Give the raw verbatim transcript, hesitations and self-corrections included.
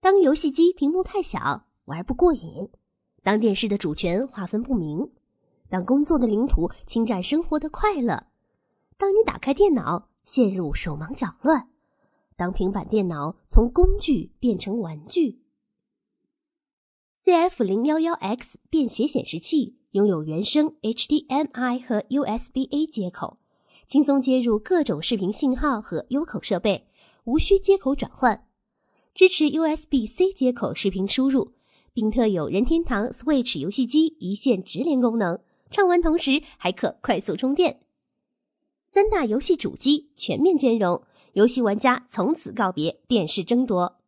当游戏机屏幕太小，玩不过瘾；当电视的主权划分不明；当工作的领土侵占生活的快乐；当你打开电脑，陷入手忙脚乱；当平板电脑从工具变成玩具。C F 零一一 X 便携显示器拥有原生 H D M I 和 U S B A 接口，轻松接入各种视频信号和 U 口设备，无需接口转换。支持 U S B C 接口视频输入，并特有任天堂 Switch 游戏机一线直连功能，畅玩同时还可快速充电。三大游戏主机全面兼容，游戏玩家从此告别电视争夺。